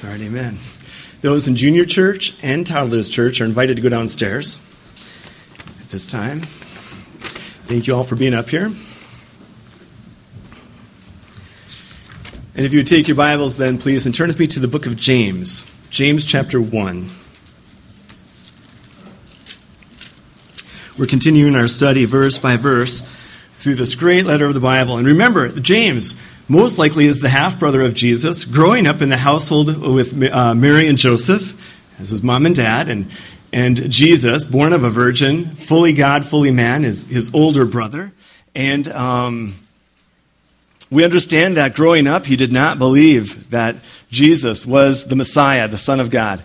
All right, amen. Those in junior church and toddlers church are invited to go downstairs at this time. Thank you all for being up here. And if you would take your Bibles then, please, and turn with me to the book of James. James chapter 1. We're continuing our study verse by verse through this great letter of the Bible. And remember, James most likely is the half-brother of Jesus, growing up in the household with Mary and Joseph as his mom and dad, and Jesus, born of a virgin, fully God, fully man, is his older brother. And we understand that growing up, he did not believe that Jesus was the Messiah, the Son of God.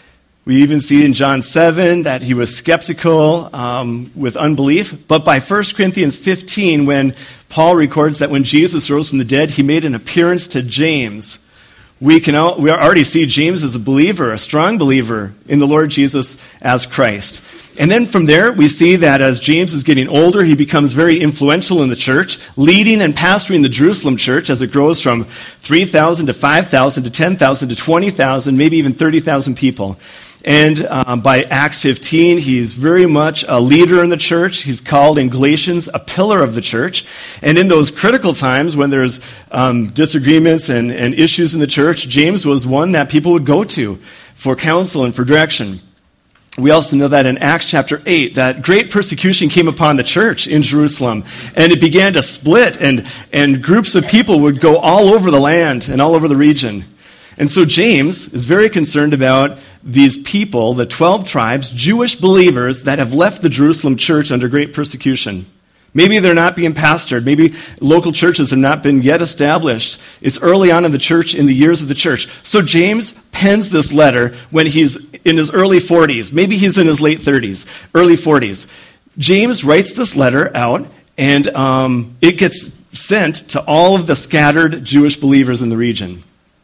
We even see in John 7 that he was skeptical with unbelief. But by 1 Corinthians 15, when Paul records that when Jesus rose from the dead, he made an appearance to James. We already see James as a believer, a strong believer in the Lord Jesus as Christ. And then from there, we see that as James is getting older, he becomes very influential in the church, leading and pastoring the Jerusalem church as it grows from 3,000 to 5,000 to 10,000 to 20,000, maybe even 30,000 people. And by Acts 15, he's very much a leader in the church. He's called in Galatians a pillar of the church. And in those critical times when there's disagreements and issues in the church, James was one that people would go to for counsel and for direction. We also know that in Acts chapter 8, that great persecution came upon the church in Jerusalem, and it began to split, and groups of people would go all over the land and all over the region. And so James is very concerned about these people, the 12 tribes, Jewish believers that have left the Jerusalem church under great persecution. Maybe they're not being pastored. Maybe local churches have not been yet established. It's early on in the church, in the years of the church. So James pens this letter when he's in his early 40s. Maybe he's in his late 30s, early 40s. James writes this letter out, and it gets sent to all of the scattered Jewish believers in the region.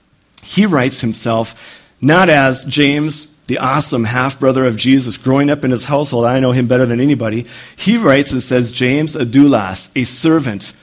He writes himself not as James, the awesome half-brother of Jesus, growing up in his household. I know him better than anybody. He writes and says, James, a doulos, a servant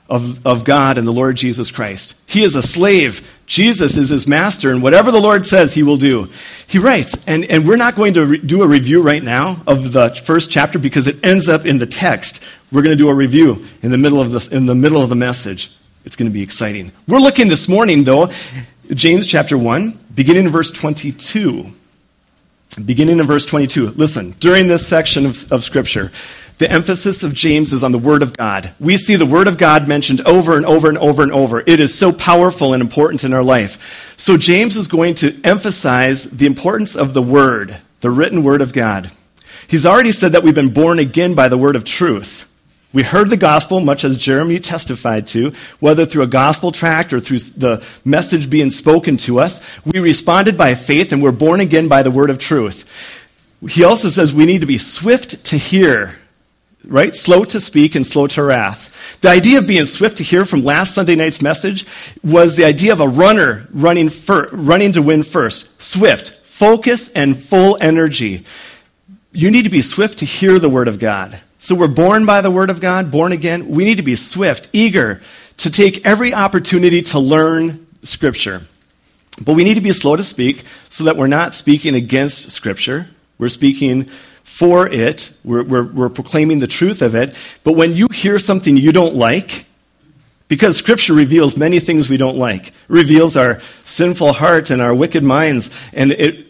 of God and the Lord Jesus Christ. He is a slave. Jesus is his master, and whatever the Lord says, he will do. He writes, and we're not going to do a review right now of the first chapter because it ends up in the text. We're going to do a review in the middle of the message. It's going to be exciting. We're looking this morning, though, James chapter 1, beginning in verse 22. Beginning in verse 22. Listen, during this section of Scripture, the emphasis of James is on the Word of God. We see the Word of God mentioned over and over and over and over. It is so powerful and important in our life. So James is going to emphasize the importance of the Word, the written Word of God. He's already said that we've been born again by the Word of truth. We heard the gospel, much as Jeremy testified to, whether through a gospel tract or through the message being spoken to us. We responded by faith, and we're born again by the word of truth. He also says we need to be swift to hear, right? Slow to speak and slow to wrath. The idea of being swift to hear from last Sunday night's message was the idea of a runner running to win first. Swift, focus, and full energy. You need to be swift to hear the word of God. So we're born by the word of God, born again. We need to be swift, eager to take every opportunity to learn Scripture. But we need to be slow to speak so that we're not speaking against Scripture. We're speaking for it. We're proclaiming the truth of it. But when you hear something you don't like, because Scripture reveals many things we don't like, it reveals our sinful hearts and our wicked minds, and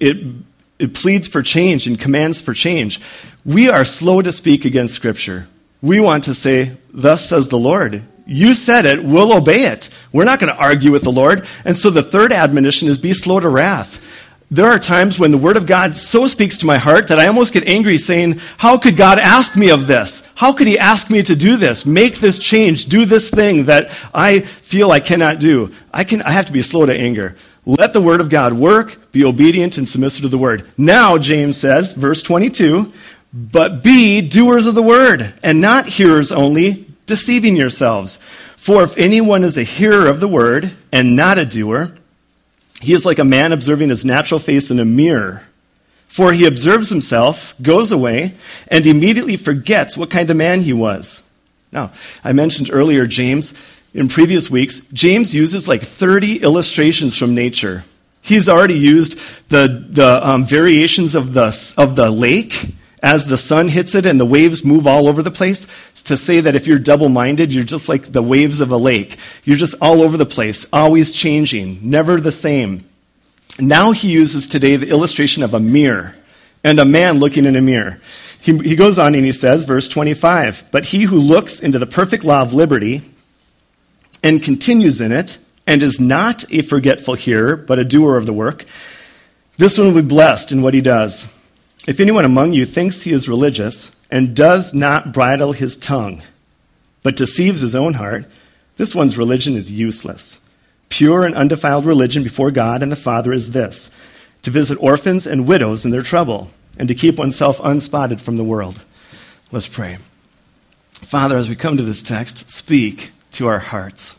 it pleads for change and commands for change. We are slow to speak against Scripture. We want to say, thus says the Lord. You said it, we'll obey it. We're not going to argue with the Lord. And so the third admonition is be slow to wrath. There are times when the Word of God so speaks to my heart that I almost get angry saying, how could God ask me of this? How could he ask me to do this? Make this change, do this thing that I feel I cannot do. I have to be slow to anger. Let the Word of God work, be obedient and submissive to the Word. Now, James says, verse 22, but be doers of the Word, and not hearers only, deceiving yourselves. For if anyone is a hearer of the Word, and not a doer, he is like a man observing his natural face in a mirror. For he observes himself, goes away, and immediately forgets what kind of man he was. Now, I mentioned earlier James. In previous weeks, James uses like 30 illustrations from nature. He's already used the variations of the lake as the sun hits it and the waves move all over the place to say that if you're double-minded, you're just like the waves of a lake. You're just all over the place, always changing, never the same. Now he uses today the illustration of a mirror and a man looking in a mirror. He goes on and he says, verse 25, "But he who looks into the perfect law of liberty and continues in it, and is not a forgetful hearer, but a doer of the work, this one will be blessed in what he does. If anyone among you thinks he is religious and does not bridle his tongue, but deceives his own heart, this one's religion is useless. Pure and undefiled religion before God and the Father is this, to visit orphans and widows in their trouble, and to keep oneself unspotted from the world." Let's pray. Father, as we come to this text, speak to our hearts.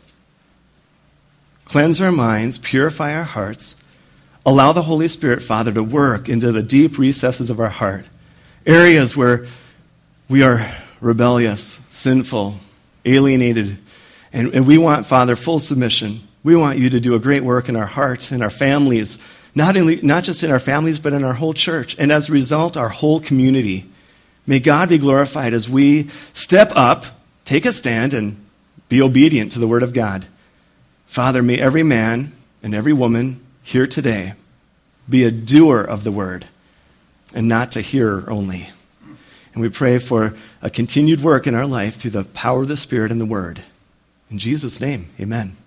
Cleanse our minds, purify our hearts. Allow the Holy Spirit, Father, to work into the deep recesses of our heart, areas where we are rebellious, sinful, alienated, and we want, Father, full submission. We want you to do a great work in our hearts, in our families, not just in our families, but in our whole church, and as a result, our whole community. May God be glorified as we step up, take a stand, and be obedient to the Word of God. Father, may every man and every woman here today be a doer of the Word and not a hearer only. And we pray for a continued work in our life through the power of the Spirit and the Word. In Jesus' name, amen.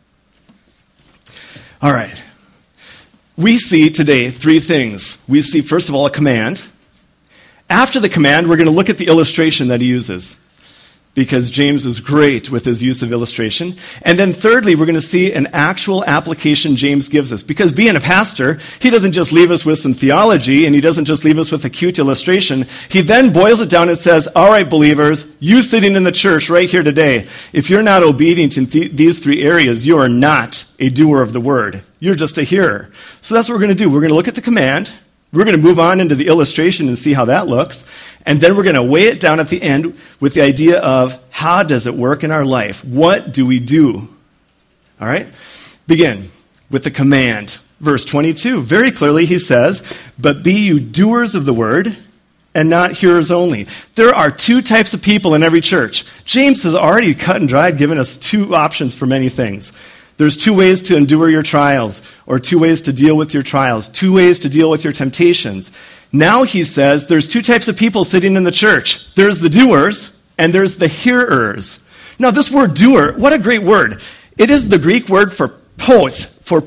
All right. We see today three things. We see, first of all, a command. After the command, we're going to look at the illustration that he uses, because James is great with his use of illustration. And then thirdly, we're going to see an actual application James gives us. Because being a pastor, he doesn't just leave us with some theology, and he doesn't just leave us with a cute illustration. He then boils it down and says, all right, believers, you sitting in the church right here today, if you're not obedient in these three areas, you are not a doer of the word. You're just a hearer. So that's what we're going to do. We're going to look at the command. We're going to move on into the illustration and see how that looks. And then we're going to weigh it down at the end with the idea of how does it work in our life? What do we do? All right? Begin with the command. Verse 22, very clearly he says, "But be you doers of the word and not hearers only." There are two types of people in every church. James has already cut and dried, given us two options for many things. There's two ways to endure your trials, or two ways to deal with your trials, two ways to deal with your temptations. Now he says there's two types of people sitting in the church. There's the doers, and there's the hearers. Now this word doer, what a great word. It is the Greek word for poet.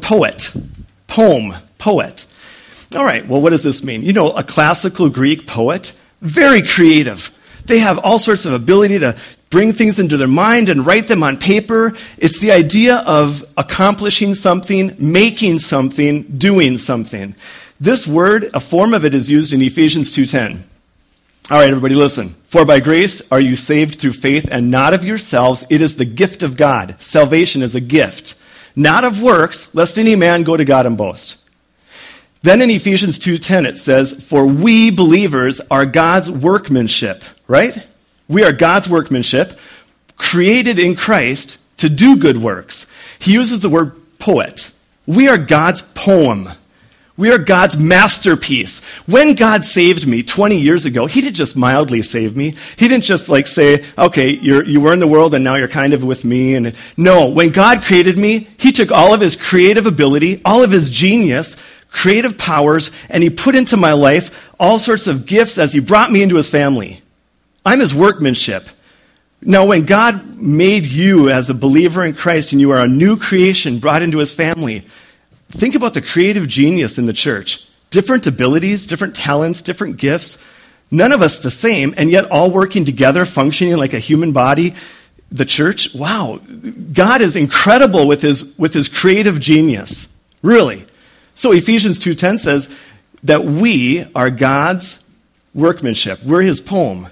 Poem, poet. All right, well, what does this mean? You know, a classical Greek poet, very creative. They have all sorts of ability to bring things into their mind and write them on paper. It's the idea of accomplishing something, making something, doing something. This word, a form of it is used in Ephesians 2:10. All right, everybody, listen. "For by grace are you saved through faith, and not of yourselves. It is the gift of God." Salvation is a gift. "Not of works, lest any man go to God and boast." Then in Ephesians 2:10 it says, "For we believers are God's workmanship," right? We are God's workmanship, created in Christ to do good works. He uses the word poet. We are God's poem. We are God's masterpiece. When God saved me 20 years ago, he didn't just mildly save me. He didn't just say, okay, you were in the world and now you're kind of with me. And no, when God created me, he took all of his creative ability, all of his genius, creative powers, and he put into my life all sorts of gifts as he brought me into his family. I'm his workmanship. Now, when God made you as a believer in Christ and you are a new creation brought into his family, think about the creative genius in the church. Different abilities, different talents, different gifts. None of us the same, and yet all working together, functioning like a human body. The church, wow, God is incredible with his creative genius. Really. So Ephesians 2:10 says that we are God's workmanship. We're his poem.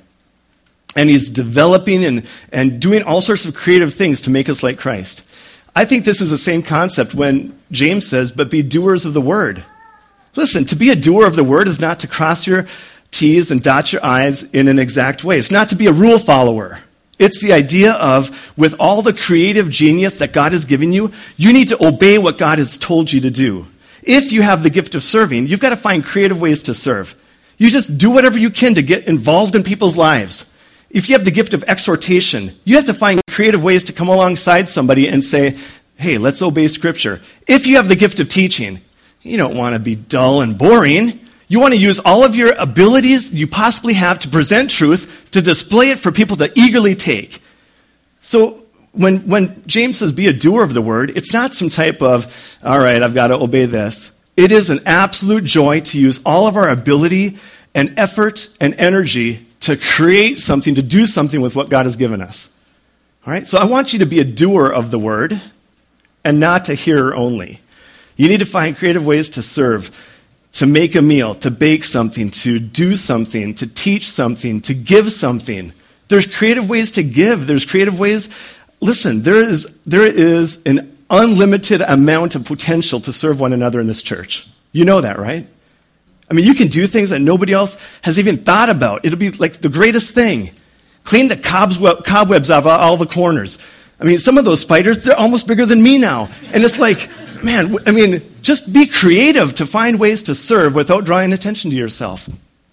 And he's developing and doing all sorts of creative things to make us like Christ. I think this is the same concept when James says, "But be doers of the word." Listen, to be a doer of the word is not to cross your T's and dot your I's in an exact way. It's not to be a rule follower. It's the idea of, with all the creative genius that God has given you, you need to obey what God has told you to do. If you have the gift of serving, you've got to find creative ways to serve. You just do whatever you can to get involved in people's lives. If you have the gift of exhortation, you have to find creative ways to come alongside somebody and say, hey, let's obey Scripture. If you have the gift of teaching, you don't want to be dull and boring. You want to use all of your abilities you possibly have to present truth, to display it for people to eagerly take. So when James says be a doer of the word, it's not some type of, all right, I've got to obey this. It is an absolute joy to use all of our ability and effort and energy to create something, to do something with what God has given us. All right? So I want you to be a doer of the word and not a hearer only. You need to find creative ways to serve, to make a meal, to bake something, to do something, to teach something, to give something. There's creative ways to give. There's creative ways. Listen, there is an unlimited amount of potential to serve one another in this church. You know that, right? I mean, you can do things that nobody else has even thought about. It'll be like the greatest thing. Clean the cobwebs out of all the corners. I mean, some of those spiders, they're almost bigger than me now. And it's like, man, I mean, just be creative to find ways to serve without drawing attention to yourself.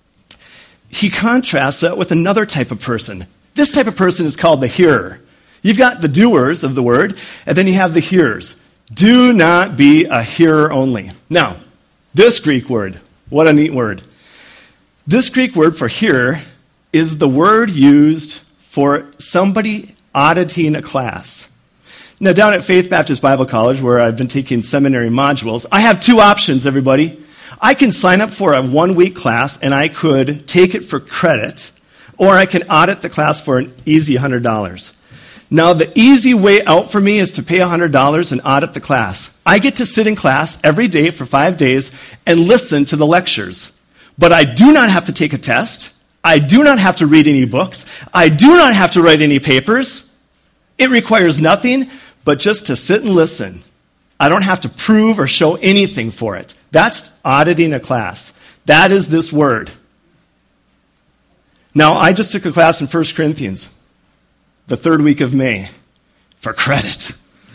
He contrasts that with another type of person. This type of person is called the hearer. You've got the doers of the word, and then you have the hearers. Do not be a hearer only. Now, this Greek word, what a neat word. This Greek word for hearer is the word used for somebody auditing a class. Now, down at Faith Baptist Bible College, where I've been taking seminary modules, I have two options, everybody. I can sign up for a 1-week class, and I could take it for credit, or I can audit the class for an easy $100. Now, the easy way out for me is to pay $100 and audit the class. I get to sit in class every day for 5 days and listen to the lectures. But I do not have to take a test. I do not have to read any books. I do not have to write any papers. It requires nothing but just to sit and listen. I don't have to prove or show anything for it. That's auditing a class. That is this word. Now, I just took a class in 1 Corinthians, the 3rd week of May, for credit.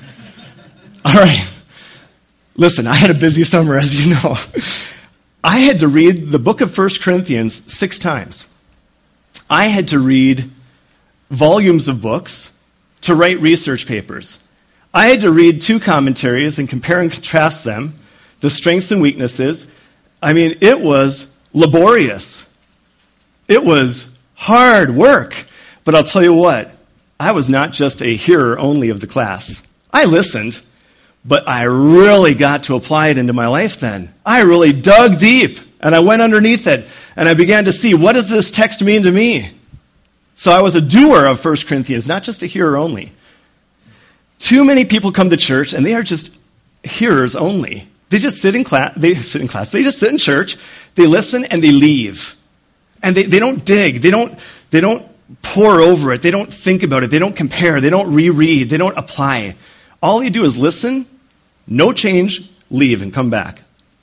All right. Listen, I had a busy summer, as you know. I had to read the book of 1 Corinthians 6 times. I had to read volumes of books to write research papers. I had to read 2 commentaries and compare and contrast them, the strengths and weaknesses. I mean, it was laborious. It was hard work. But I'll tell you what, I was not just a hearer only of the class. I listened, but I really got to apply it into my life then. I really dug deep, and I went underneath it, and I began to see, what does this text mean to me? So I was a doer of 1 Corinthians, not just a hearer only. Too many people come to church, and they are just hearers only. They just sit in class. They just sit in church, they listen, and they leave. And they don't dig. They don't pore over it. They don't think about it. They don't compare. They don't reread. They don't apply. All you do is listen, no change, leave, and come back.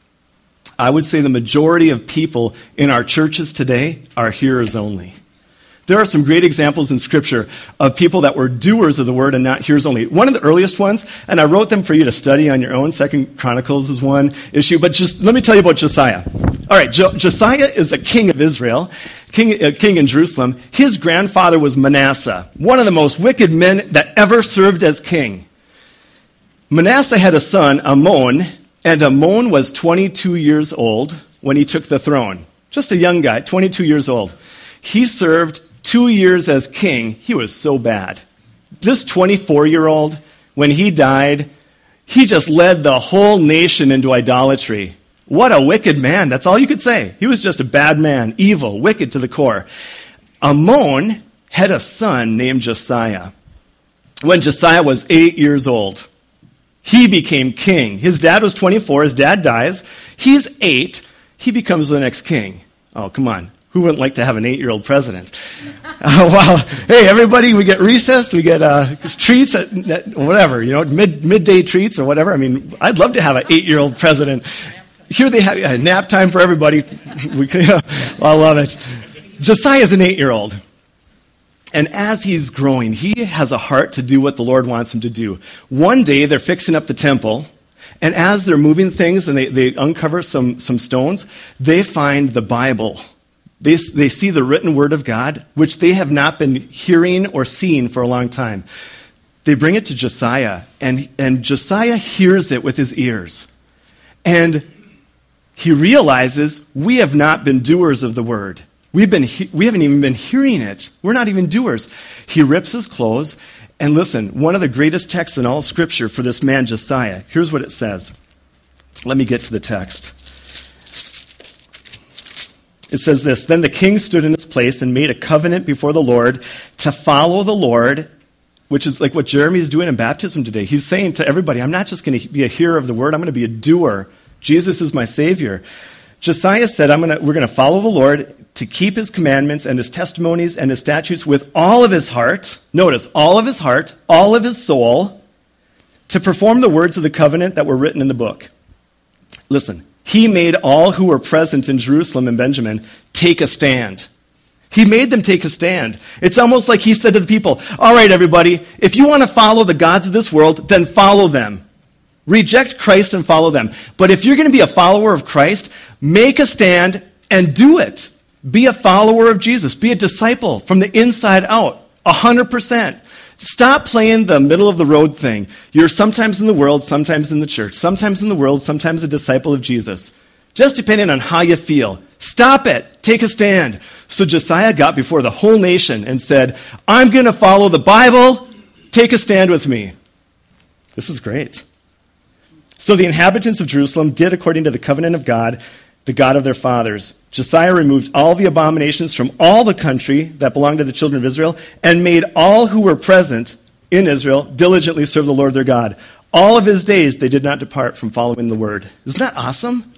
I would say the majority of people in our churches today are hearers only. There are some great examples in Scripture of people that were doers of the word and not hearers only. One of the earliest ones, and I wrote them for you to study on your own. 2 Chronicles is one issue, but just let me tell you about Josiah. All right, Josiah is a king of Israel, king in Jerusalem. His grandfather was Manasseh, one of the most wicked men that ever served as king. Manasseh had a son, Amon, and Amon was 22 years old when he took the throne. Just a young guy, 22 years old. He served 2 years as king. He was so bad. This 24-year-old, when he died, he just led the whole nation into idolatry. What a wicked man. That's all you could say. He was just a bad man, evil, wicked to the core. Amon had a son named Josiah. When Josiah was 8 years old, he became king. His dad was 24. His dad dies. He's 8. He becomes the next king. Oh, come on. Who wouldn't like to have an 8-year-old president? Wow. Hey, everybody, we get recess, we get treats, at whatever, midday treats or whatever. I mean, I'd love to have an 8-year-old president. Here they have nap time for everybody. I love it. Josiah's an 8-year-old. And as he's growing, he has a heart to do what the Lord wants him to do. One day, they're fixing up the temple, And as they're moving things and they uncover some stones, they find the Bible. They see the written word of God, which they have not been hearing or seeing for a long time. They bring it to Josiah, and Josiah hears it with his ears. And he realizes, we have not been doers of the word. We haven't even been hearing it. We're not even doers. He rips his clothes. And listen, one of the greatest texts in all Scripture for this man, Josiah, here's what it says. Let me get to the text. It says this, "Then the king stood in his place and made a covenant before the Lord to follow the Lord," which is like what Jeremy is doing in baptism today. He's saying to everybody, I'm not just going to be a hearer of the word, I'm going to be a doer. Jesus is my Savior. Josiah said, we're going to follow the Lord to keep his commandments and his testimonies and his statutes with all of his heart. Notice, all of his heart, all of his soul, to perform the words of the covenant that were written in the book. Listen, he made all who were present in Jerusalem and Benjamin take a stand. He made them take a stand. It's almost like he said to the people, all right, everybody, if you want to follow the gods of this world, then follow them. Reject Christ and follow them. But if you're going to be a follower of Christ, make a stand and do it. Be a follower of Jesus. Be a disciple from the inside out, 100%. Stop playing the middle of the road thing. You're sometimes in the world, sometimes in the church. Sometimes in the world, sometimes a disciple of Jesus. Just depending on how you feel. Stop it. Take a stand. So Josiah got before the whole nation and said, I'm going to follow the Bible. Take a stand with me. This is great. So the inhabitants of Jerusalem did according to the covenant of God, the God of their fathers. Josiah removed all the abominations from all the country that belonged to the children of Israel and made all who were present in Israel diligently serve the Lord their God. All of his days they did not depart from following the word. Isn't that awesome?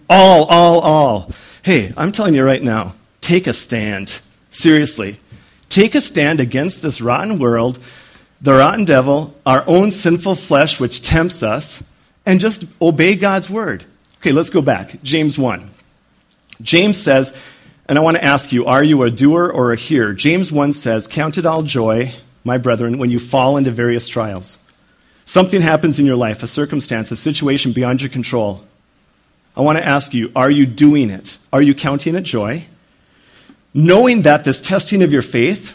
All. Hey, I'm telling you right now, take a stand. Seriously. Take a stand against this rotten world, the rotten devil, our own sinful flesh which tempts us, and just obey God's word. Okay, let's go back. James 1. James says, and I want to ask you, are you a doer or a hearer? James 1 says, count it all joy, my brethren, when you fall into various trials. Something happens in your life, a circumstance, a situation beyond your control. I want to ask you, are you doing it? Are you counting it joy? Knowing that this testing of your faith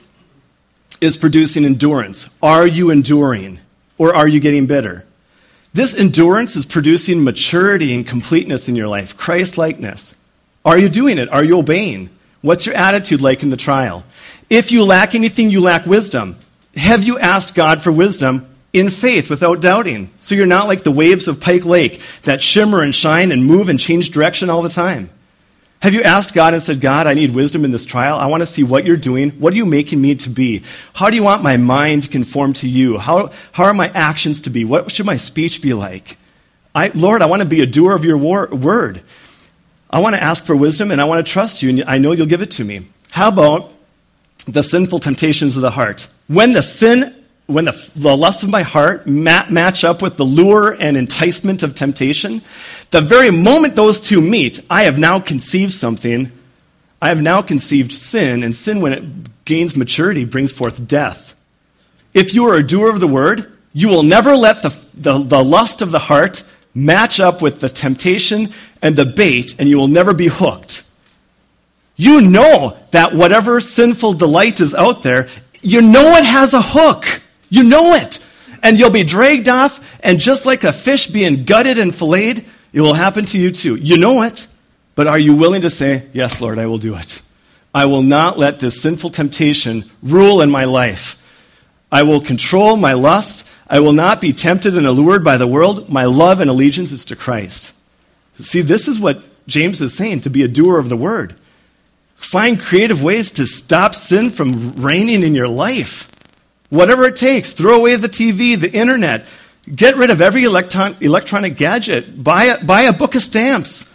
is producing endurance. Are you enduring? Or are you getting bitter? This endurance is producing maturity and completeness in your life, Christ-likeness. Are you doing it? Are you obeying? What's your attitude like in the trial? If you lack anything, you lack wisdom. Have you asked God for wisdom in faith without doubting? So you're not like the waves of Pike Lake that shimmer and shine and move and change direction all the time. Have you asked God and said, God, I need wisdom in this trial. I want to see what you're doing. What are you making me to be? How do you want my mind to conform to you? How are my actions to be? What should my speech be like? Lord, I want to be a doer of your word. I want to ask for wisdom and I want to trust you, and I know you'll give it to me. How about the sinful temptations of the heart? When the lust of my heart match up with the lure and enticement of temptation, the very moment those two meet, I have now conceived something. I have now conceived sin, and sin, when it gains maturity, brings forth death. If you are a doer of the word, you will never let the lust of the heart match up with the temptation and the bait, and you will never be hooked. You know that whatever sinful delight is out there, you know it has a hook. You know it. And you'll be dragged off, and just like a fish being gutted and filleted, it will happen to you too. You know it. But are you willing to say, yes, Lord, I will do it. I will not let this sinful temptation rule in my life. I will control my lusts. I will not be tempted and allured by the world. My love and allegiance is to Christ. See, this is what James is saying, to be a doer of the word. Find creative ways to stop sin from reigning in your life. Whatever it takes. Throw away the TV, the internet. Get rid of every electronic gadget. Buy a book of stamps.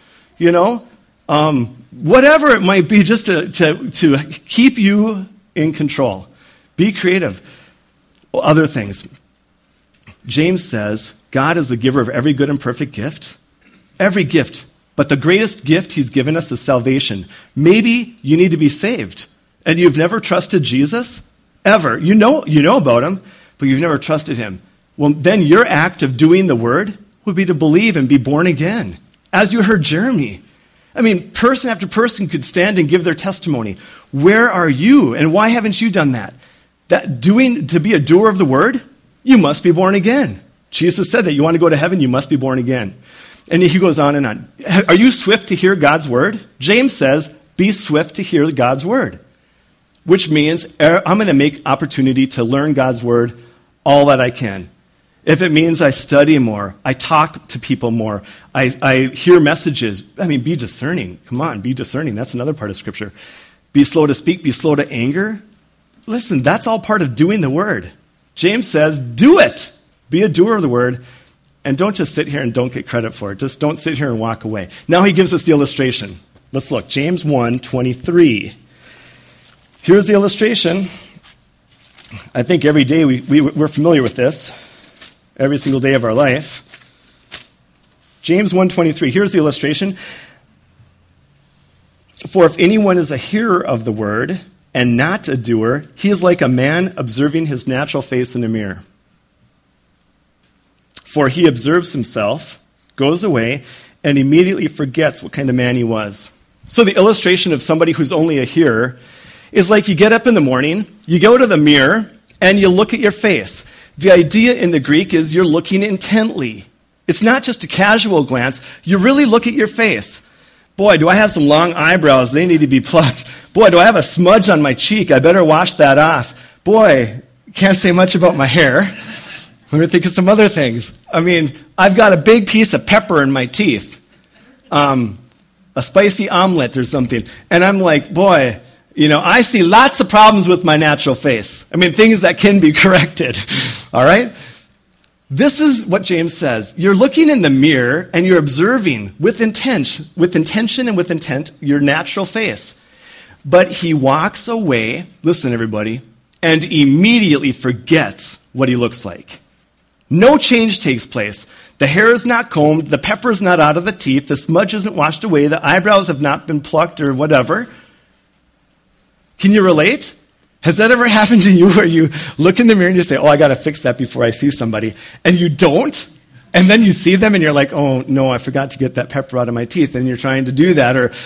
Whatever it might be, just to keep you in control. Be creative. Other things. James says, God is the giver of every good and perfect gift. Every gift. But the greatest gift he's given us is salvation. Maybe you need to be saved, and you've never trusted Jesus, ever. You know about him, but you've never trusted him. Well, then your act of doing the word would be to believe and be born again. As you heard Jeremy. I mean, person after person could stand and give their testimony. Where are you? And why haven't you done that? To be a doer of the word, you must be born again. Jesus said that you want to go to heaven, you must be born again. And he goes on and on. Are you swift to hear God's word? James says, be swift to hear God's word. Which means I'm going to make opportunity to learn God's word all that I can. If it means I study more, I talk to people more, I hear messages. I mean, be discerning. Come on, be discerning. That's another part of Scripture. Be slow to speak, be slow to anger. Listen, that's all part of doing the word. James says, do it. Be a doer of the word, and don't just sit here and don't get credit for it. Just don't sit here and walk away. Now he gives us the illustration. Let's look. James 1:23. Here's the illustration. I think every day we're familiar with this. Every single day of our life. James 1:23. Here's the illustration. For if anyone is a hearer of the word and not a doer, he is like a man observing his natural face in a mirror. For he observes himself, goes away, and immediately forgets what kind of man he was. So the illustration of somebody who's only a hearer is like you get up in the morning, you go to the mirror, and you look at your face. The idea in the Greek is you're looking intently. It's not just a casual glance. You really look at your face. Boy, do I have some long eyebrows. They need to be plucked. Boy, do I have a smudge on my cheek. I better wash that off. Boy, can't say much about my hair. Let me think of some other things. I mean, I've got a big piece of pepper in my teeth. A spicy omelet or something. And I'm like, boy, I see lots of problems with my natural face. I mean, things that can be corrected. All right? This is what James says. You're looking in the mirror and you're observing with intention and with intent your natural face. But he walks away, listen everybody, and immediately forgets what he looks like. No change takes place. The hair is not combed, the pepper is not out of the teeth, the smudge isn't washed away, the eyebrows have not been plucked or whatever. Can you relate? Has that ever happened to you where you look in the mirror and you say, I got to fix that before I see somebody, and you don't? And then you see them and you're like, oh, no, I forgot to get that pepper out of my teeth, and you're trying to do that. Or,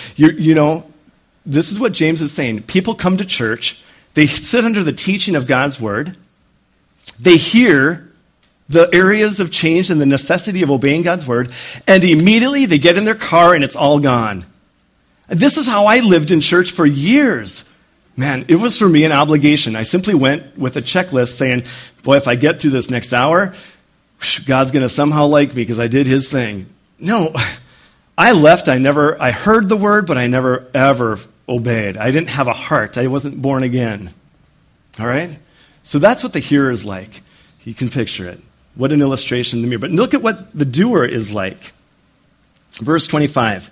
this is what James is saying. People come to church, they sit under the teaching of God's word, they hear the areas of change and the necessity of obeying God's word, and immediately they get in their car and it's all gone. This is how I lived in church for years. Man, it was for me an obligation. I simply went with a checklist saying, boy, if I get through this next hour, God's going to somehow like me because I did his thing. No, I left. I heard the word, but I never, ever obeyed. I didn't have a heart. I wasn't born again. All right? So that's what the hearer is like. You can picture it. What an illustration in the mirror. But look at what the doer is like. Verse 25.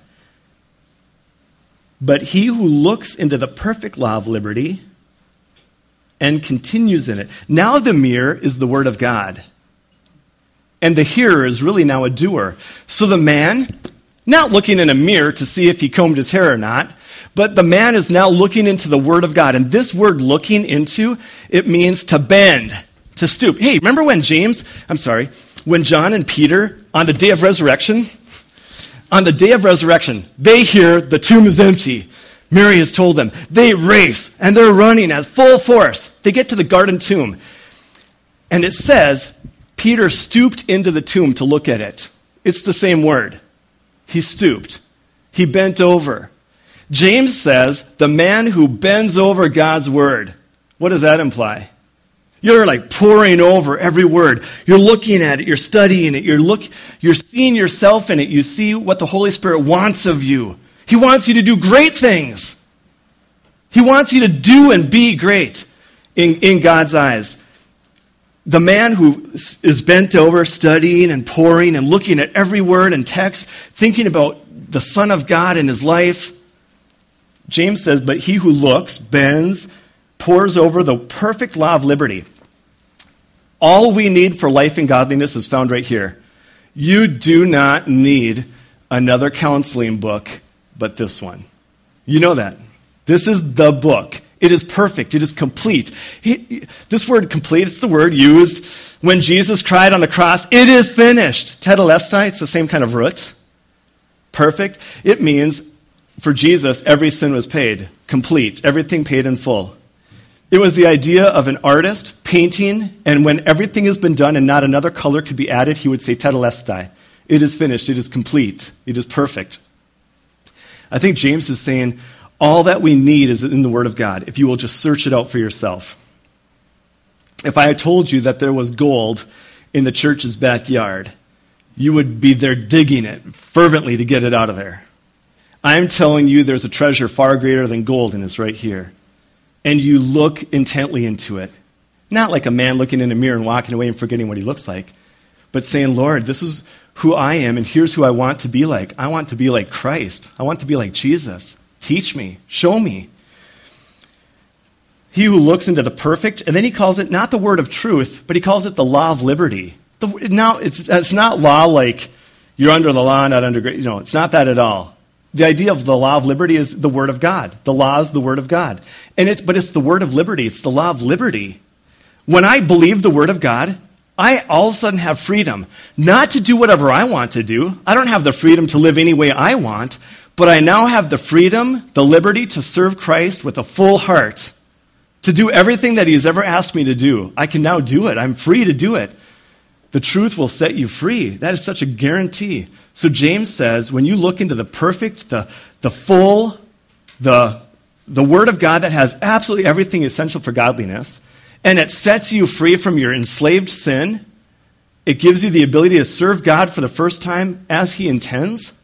But he who looks into the perfect law of liberty and continues in it. Now the mirror is the word of God. And the hearer is really now a doer. So the man, not looking in a mirror to see if he combed his hair or not, but the man is now looking into the word of God. And this word looking into, it means to bend, to stoop. Hey, remember when John and Peter, on the day of resurrection, they hear the tomb is empty. Mary has told them. They race, and they're running at full force. They get to the garden tomb. And it says, Peter stooped into the tomb to look at it. It's the same word. He stooped. He bent over. James says, the man who bends over God's word. What does that imply? You're like poring over every word. You're looking at it. You're studying it. You're seeing yourself in it. You see what the Holy Spirit wants of you. He wants you to do great things. He wants you to do and be great in God's eyes. The man who is bent over, studying and poring and looking at every word and text, thinking about the Son of God in his life. James says, but he who looks, bends, pores over the perfect law of liberty. All we need for life and godliness is found right here. You do not need another counseling book but this one. You know that. This is the book. It is perfect. It is complete. This word complete, it's the word used when Jesus cried on the cross, it is finished. Tetelestai, it's the same kind of root. Perfect. It means for Jesus, every sin was paid. Complete. Everything paid in full. It was the idea of an artist painting, and when everything has been done and not another color could be added, he would say tetelestai. It is finished. It is complete. It is perfect. I think James is saying all that we need is in the Word of God, if you will just search it out for yourself. If I had told you that there was gold in the church's backyard, you would be there digging it fervently to get it out of there. I'm telling you there's a treasure far greater than gold, and it's right here. And you look intently into it. Not like a man looking in a mirror and walking away and forgetting what he looks like, but saying, Lord, this is who I am, and here's who I want to be like. I want to be like Christ. I want to be like Jesus. Teach me. Show me. He who looks into the perfect, and then he calls it not the word of truth, but he calls it the law of liberty. Now, it's not law like you're under the law, not under grace. No, it's not that at all. The idea of the law of liberty is the word of God. The law is the word of God. But it's the word of liberty. It's the law of liberty. When I believe the word of God, I all of a sudden have freedom. Not to do whatever I want to do. I don't have the freedom to live any way I want, but I now have the freedom, the liberty to serve Christ with a full heart. To do everything that he's ever asked me to do. I can now do it. I'm free to do it. The truth will set you free. That is such a guarantee. So James says, when you look into the perfect, the full, the Word of God that has absolutely everything essential for godliness, and it sets you free from your enslaved sin, it gives you the ability to serve God for the first time as he intends.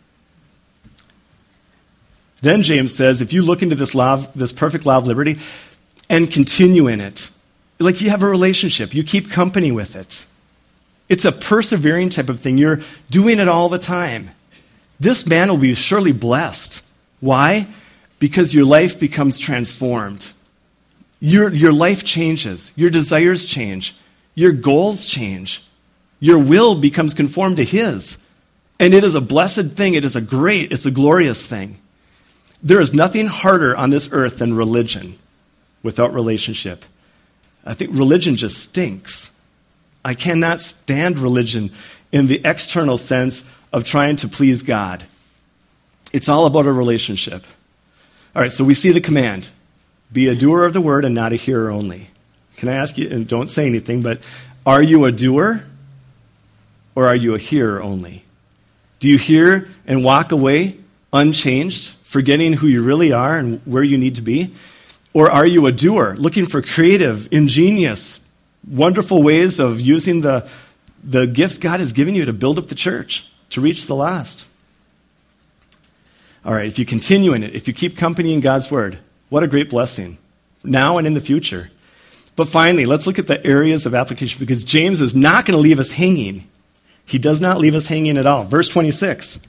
Then James says, if you look into this perfect law of liberty and continue in it, like you have a relationship, you keep company with it. It's a persevering type of thing. You're doing it all the time. This man will be surely blessed. Why? Because your life becomes transformed. Your life changes. Your desires change. Your goals change. Your will becomes conformed to his. And it is a blessed thing. It's a glorious thing. There is nothing harder on this earth than religion without relationship. I think religion just stinks. I cannot stand religion in the external sense of trying to please God. It's all about a relationship. All right, so we see the command. Be a doer of the word and not a hearer only. Can I ask you, and don't say anything, but are you a doer or are you a hearer only? Do you hear and walk away unchanged, forgetting who you really are and where you need to be? Or are you a doer, looking for creative, ingenious, wonderful ways of using the gifts God has given you to build up the church, to reach the lost? All right, if you continue in it, if you keep company in God's word, what a great blessing, now and in the future. But finally, let's look at the areas of application, because James is not going to leave us hanging. He does not leave us hanging at all. Verse 26.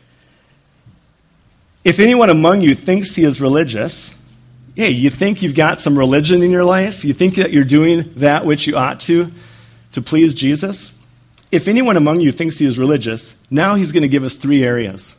If anyone among you thinks he is religious, hey, you think you've got some religion in your life? You think that you're doing that which you ought to please Jesus? If anyone among you thinks he is religious, now he's going to give us 3 areas.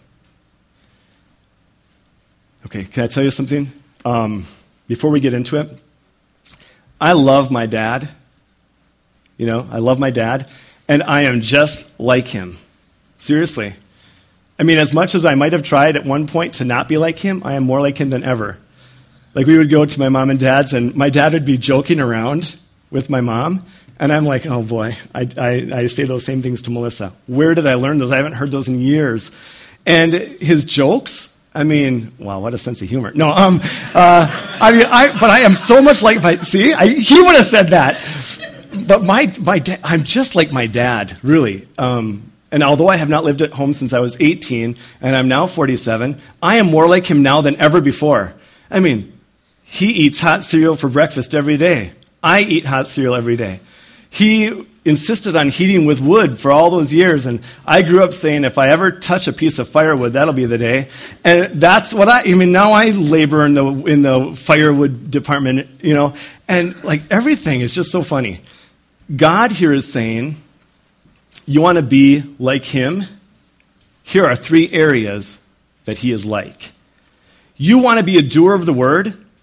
Okay, can I tell you something? Before we get into it, I love my dad. I love my dad, and I am just like him. Seriously. I mean, as much as I might have tried at one point to not be like him, I am more like him than ever. Like, we would go to my mom and dad's, and my dad would be joking around with my mom, and I'm like, oh boy, I say those same things to Melissa. Where did I learn those? I haven't heard those in years. And his jokes, I mean, wow, what a sense of humor. No, but I am so much like he would have said that. But my dad, I'm just like my dad, really. And although I have not lived at home since I was 18, and I'm now 47, I am more like him now than ever before. I mean, he eats hot cereal for breakfast every day. I eat hot cereal every day. He insisted on heating with wood for all those years, and I grew up saying, if I ever touch a piece of firewood, that'll be the day. And that's what now I labor in the firewood department, and like everything is just so funny. God here is saying, you want to be like him? Here are 3 areas that he is like. You want to be a doer of the word?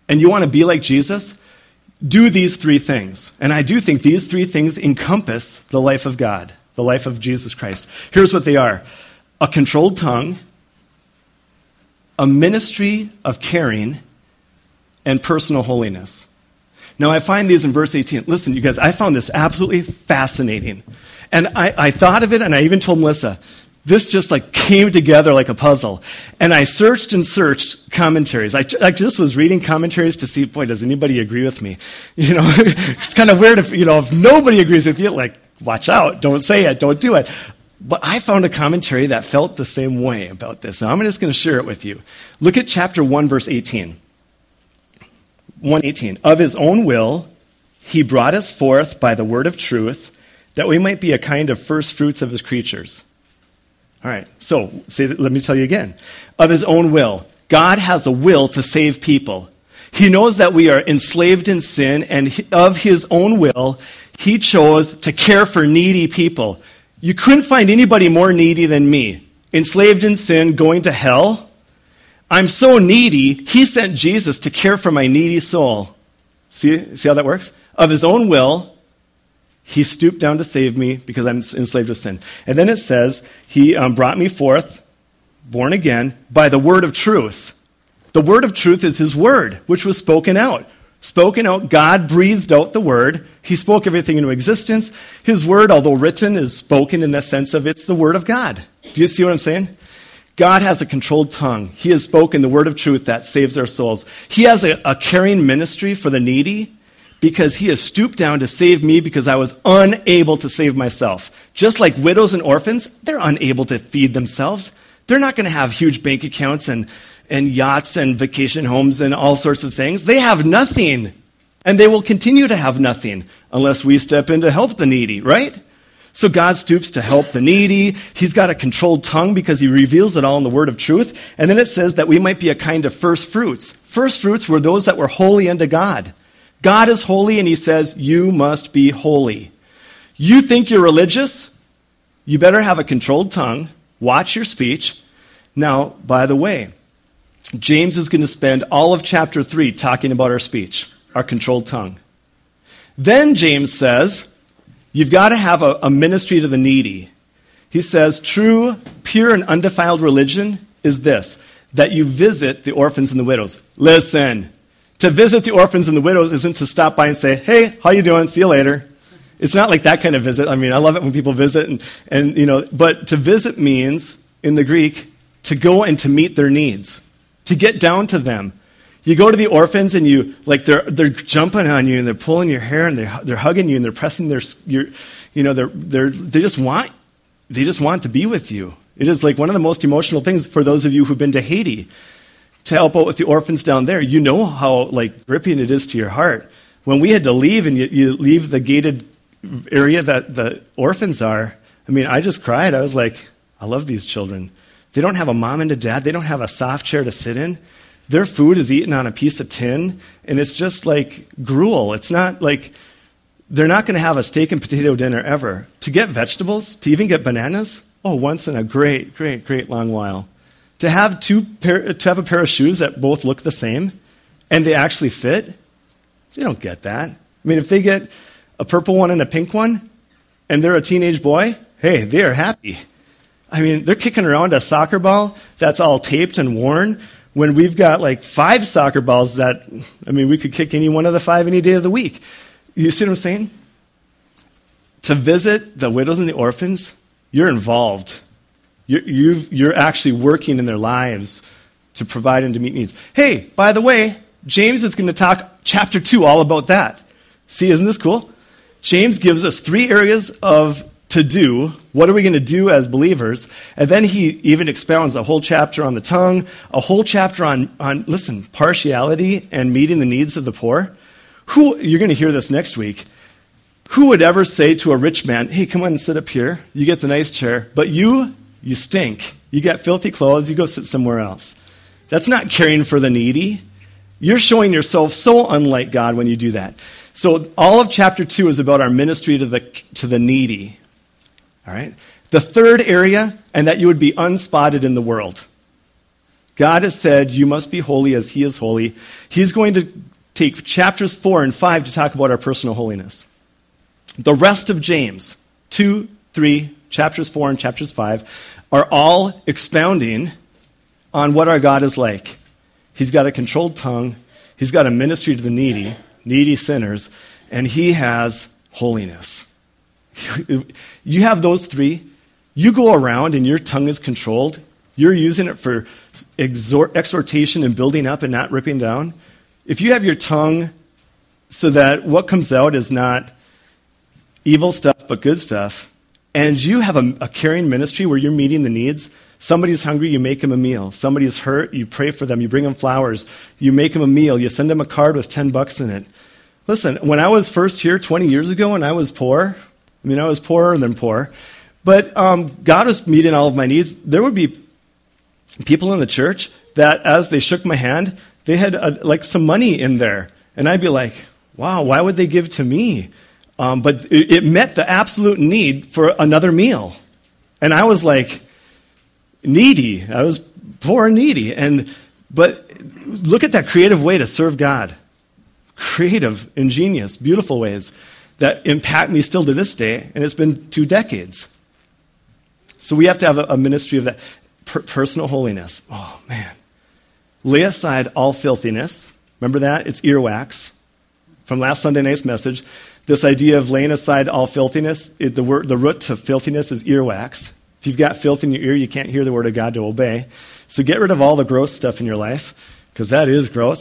and you want to be like Jesus, do these three things. And I do think these three things encompass the life of God, the life of Jesus Christ. Here's what they are: a controlled tongue, a ministry of caring, and personal holiness. Now, I find these in verse 18. Listen, you guys, I found this absolutely fascinating. And I thought of it, and I even told Melissa, this just like came together like a puzzle. And I searched and searhed commentaries. I just was reading commentaries to see, boy, does anybody agree with me? You know, it's kind of weird if nobody agrees with you, like, watch out, don't say it, don't do it. But I found a commentary that felt the same way about this. Now, I'm just going to share it with you. Look at chapter 1, verse 18. 1:18. Of his own will, he brought us forth by the word of truth, that we might be a kind of first fruits of his creatures. All right, so let me tell you again. Of his own will. God has a will to save people. He knows that we are enslaved in sin, and of his own will, he chose to care for needy people. You couldn't find anybody more needy than me. Enslaved in sin, going to hell. I'm so needy, he sent Jesus to care for my needy soul. See how that works? Of his own will, he stooped down to save me because I'm enslaved with sin. And then it says, he brought me forth, born again, by the word of truth. The word of truth is his word, which was spoken out. Spoken out, God breathed out the word. He spoke everything into existence. His word, although written, is spoken in the sense of it's the word of God. Do you see what I'm saying? God has a controlled tongue. He has spoken the word of truth that saves our souls. He has a caring ministry for the needy because he has stooped down to save me because I was unable to save myself. Just like widows and orphans, they're unable to feed themselves. They're not going to have huge bank accounts and yachts and vacation homes and all sorts of things. They have nothing, and they will continue to have nothing unless we step in to help the needy, right? So God stoops to help the needy. He's got a controlled tongue because he reveals it all in the word of truth. And then it says that we might be a kind of first fruits. First fruits were those that were holy unto God. God is holy, and he says, you must be holy. You think you're religious? You better have a controlled tongue. Watch your speech. Now, by the way, James is going to spend all of chapter 3 talking about our speech, our controlled tongue. Then James says, you've got to have a ministry to the needy. He says, true, pure, and undefiled religion is this, that you visit the orphans and the widows. Listen, to visit the orphans and the widows isn't to stop by and say, hey, how you doing? See you later. It's not like that kind of visit. I mean, I love it when people visit, but to visit means, in the Greek, to go and to meet their needs, to get down to them. You go to the orphans and they're jumping on you and they're pulling your hair and they're hugging you and they're pressing they just want to be with you. It is like one of the most emotional things for those of you who've been to Haiti to help out with the orphans down there. You know how gripping it is to your heart. When we had to leave and you leave the gated area that the orphans are, I mean, I just cried. I was like, I love these children. They don't have a mom and a dad. They don't have a soft chair to sit in. Their food is eaten on a piece of tin, and it's just like gruel. It's not like they're not going to have a steak and potato dinner ever. To get vegetables, to even get bananas, once in a great, great, great long while. To have a pair of shoes that both look the same and they actually fit, they don't get that. I mean, if they get a purple one and a pink one, and they're a teenage boy, hey, they are happy. I mean, they're kicking around a soccer ball that's all taped and worn, when we've got 5 soccer balls that, we could kick any one of the 5 any day of the week. You see what I'm saying? To visit the widows and the orphans, you're involved. You're actually working in their lives to provide and to meet needs. Hey, by the way, James is going to talk chapter 2 all about that. See, isn't this cool? James gives us 3 areas of to do. What are we going to do as believers? And then he even expounds a whole chapter on the tongue, a whole chapter on partiality and meeting the needs of the poor. You're going to hear this next week. Who would ever say to a rich man, hey, come on and sit up here. You get the nice chair. But you stink. You got filthy clothes. You go sit somewhere else. That's not caring for the needy. You're showing yourself so unlike God when you do that. So all of chapter 2 is about our ministry to the needy. All right? The third area, and that you would be unspotted in the world. God has said, you must be holy as he is holy. He's going to take chapters 4 and 5 to talk about our personal holiness. The rest of James, 2, 3, chapters 4 and chapters 5, are all expounding on what our God is like. He's got a controlled tongue. He's got a ministry to the needy sinners, and he has holiness. You have those three. You go around and your tongue is controlled. You're using it for exhortation and building up and not ripping down. If you have your tongue so that what comes out is not evil stuff but good stuff, and you have a caring ministry where you're meeting the needs, somebody's hungry, you make them a meal. Somebody's hurt, you pray for them, you bring them flowers, you make them a meal, you send them a card with $10 in it. Listen, when I was first here 20 years ago and I was poor, I was poorer than poor, but God was meeting all of my needs. There would be people in the church that as they shook my hand, they had like some money in there. And I'd be like, wow, why would they give to me? But it met the absolute need for another meal. And I was like needy. I was poor and needy. But look at that creative way to serve God. Creative, ingenious, beautiful ways that impact me still to this day. And it's been 2 decades. So we have to have a ministry of that. Personal holiness. Oh, man. Lay aside all filthiness. Remember that? It's earwax. From last Sunday night's message, this idea of laying aside all filthiness, the root to filthiness is earwax. If you've got filth in your ear, you can't hear the word of God to obey. So get rid of all the gross stuff in your life, because that is gross.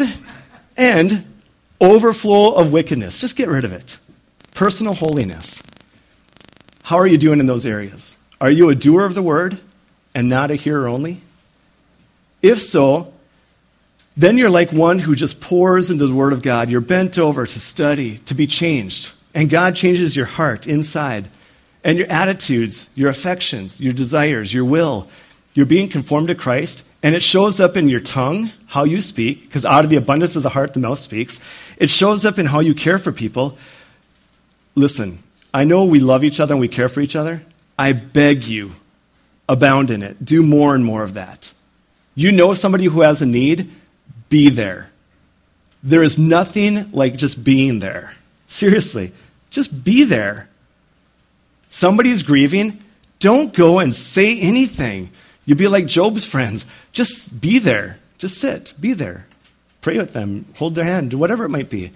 And overflow of wickedness. Just get rid of it. Personal holiness. How are you doing in those areas? Are you a doer of the word and not a hearer only? If so, then you're like one who just pours into the Word of God. You're bent over to study, to be changed. And God changes your heart inside. And your attitudes, your affections, your desires, your will. You're being conformed to Christ. And it shows up in your tongue, how you speak, because out of the abundance of the heart, the mouth speaks. It shows up in how you care for people. Listen, I know we love each other and we care for each other. I beg you, abound in it. Do more and more of that. You know somebody who has a need, be there. There is nothing like just being there. Seriously, just be there. Somebody's grieving, don't go and say anything. You'll be like Job's friends. Just be there. Just sit, be there. Pray with them, hold their hand, do whatever it might be.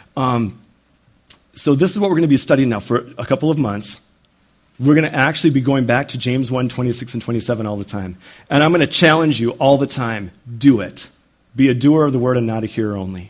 So this is what we're going to be studying now for a couple of months. We're going to actually be going back to James 1, 26 and 27 all the time. And I'm going to challenge you all the time. Do it. Be a doer of the word and not a hearer only.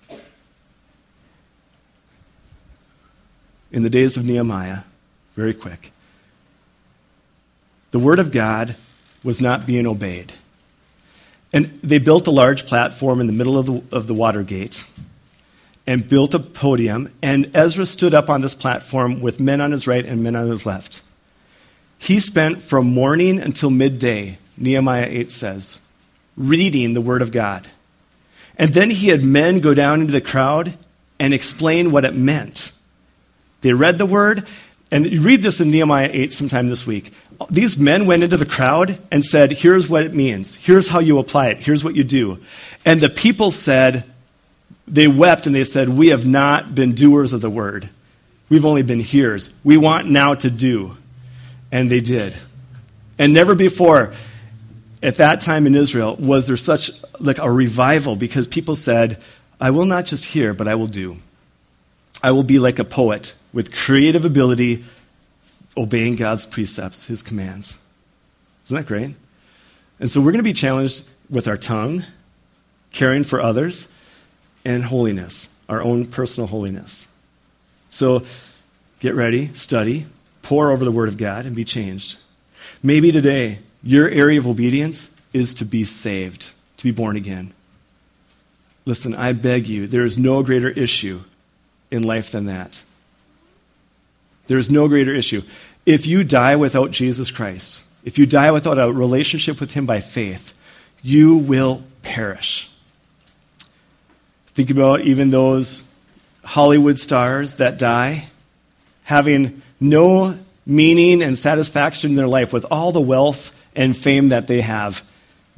In the days of Nehemiah, very quick, the word of God was not being obeyed. And they built a large platform in the middle of the water gate and built a podium, and Ezra stood up on this platform with men on his right and men on his left. He spent from morning until midday, Nehemiah 8 says, reading the word of God. And then he had men go down into the crowd and explain what it meant. They read the word, and you read this in Nehemiah 8 sometime this week. These men went into the crowd and said, here's what it means. Here's how you apply it. Here's what you do. And the people said, they wept and they said, we have not been doers of the word. We've only been hearers. We want now to do. And they did. And never before at that time in Israel was there such like a revival, because people said, I will not just hear, but I will do. I will be like a poet with creative ability, obeying God's precepts, his commands. Isn't that great? And so we're going to be challenged with our tongue, caring for others, and holiness, our own personal holiness. So get ready, study, pour over the word of God, and be changed. Maybe today, your area of obedience is to be saved, to be born again. Listen, I beg you, there is no greater issue in life than that. There is no greater issue. If you die without Jesus Christ, if you die without a relationship with him by faith, you will perish. Think about even those Hollywood stars that die, having no meaning and satisfaction in their life with all the wealth and fame that they have.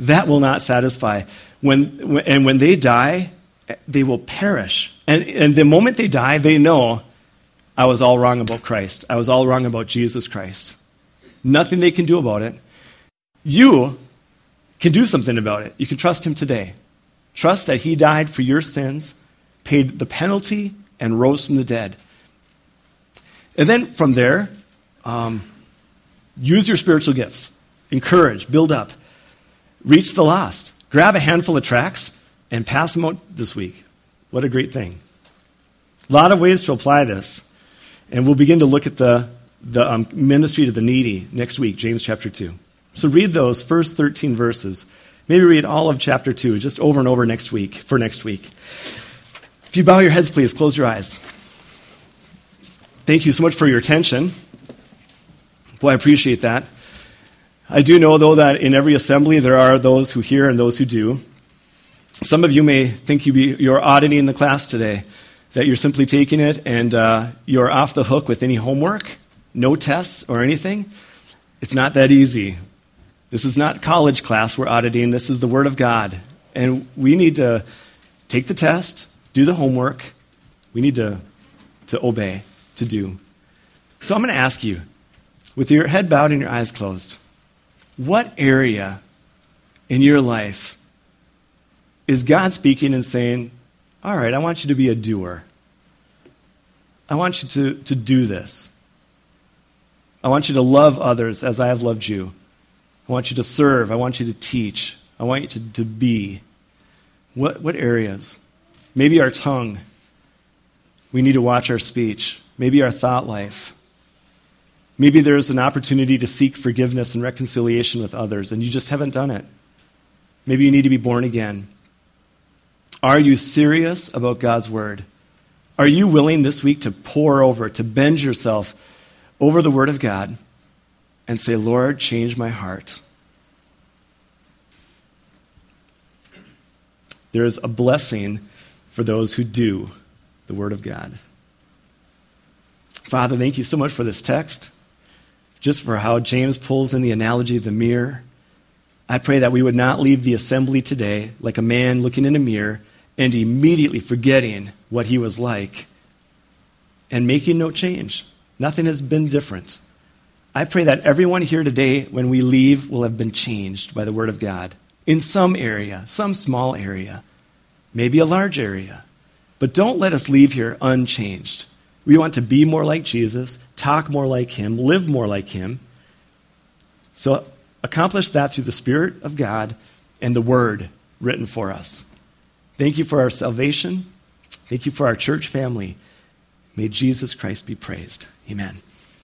That will not satisfy. When they die, they will perish. And the moment they die, they know, I was all wrong about Christ. I was all wrong about Jesus Christ. Nothing they can do about it. You can do something about it. You can trust him today. Trust that he died for your sins, paid the penalty, and rose from the dead. And then from there, use your spiritual gifts. Encourage, build up. Reach the lost. Grab a handful of tracts and pass them out this week. What a great thing. A lot of ways to apply this. And we'll begin to look at the ministry to the needy next week, James chapter 2. So read those first 13 verses. Maybe read all of chapter 2, just over and over next week. If you bow your heads, please, close your eyes. Thank you so much for your attention. Boy, I appreciate that. I do know, though, that in every assembly there are those who hear and those who do. Some of you may think you're auditing the class today, that you're simply taking it and you're off the hook with any homework, no tests or anything. It's not that easy. This is not college class we're auditing. This is the Word of God. And we need to take the test, do the homework. We need to obey, to do. So I'm going to ask you, with your head bowed and your eyes closed, what area in your life is God speaking and saying, all right, I want you to be a doer. I want you to do this. I want you to love others as I have loved you. I want you to serve. I want you to teach. I want you to be. What areas? Maybe our tongue. We need to watch our speech. Maybe our thought life. Maybe there's an opportunity to seek forgiveness and reconciliation with others, and you just haven't done it. Maybe you need to be born again. Are you serious about God's Word? Are you willing this week to pore over, to bend yourself over the Word of God and say, Lord, change my heart? There is a blessing for those who do the Word of God. Father, thank you so much for this text, just for how James pulls in the analogy of the mirror. I pray that we would not leave the assembly today like a man looking in a mirror and immediately forgetting what he was like and making no change. Nothing has been different. I pray that everyone here today, when we leave, will have been changed by the Word of God in some area, some small area, maybe a large area. But don't let us leave here unchanged. We want to be more like Jesus, talk more like him, live more like him. So accomplish that through the Spirit of God and the Word written for us. Thank you for our salvation. Thank you for our church family. May Jesus Christ be praised. Amen.